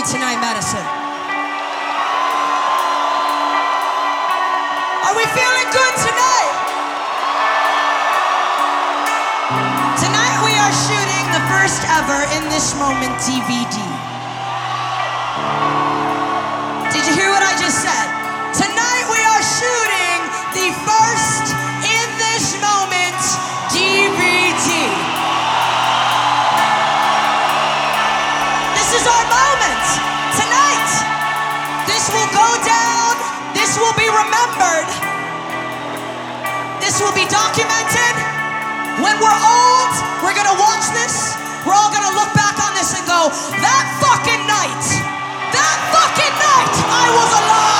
tonight, Madison? Are we feeling good tonight? Tonight we are shooting the first ever In This Moment DVD. Did you hear what I just said? Tonight we are shooting the first In This Moment DVD. This is our moment. Tonight, this will go down. This will be remembered. This will be documented. When we're old, we're gonna watch this. We're all gonna look back on this and go, that fucking night, I was alive.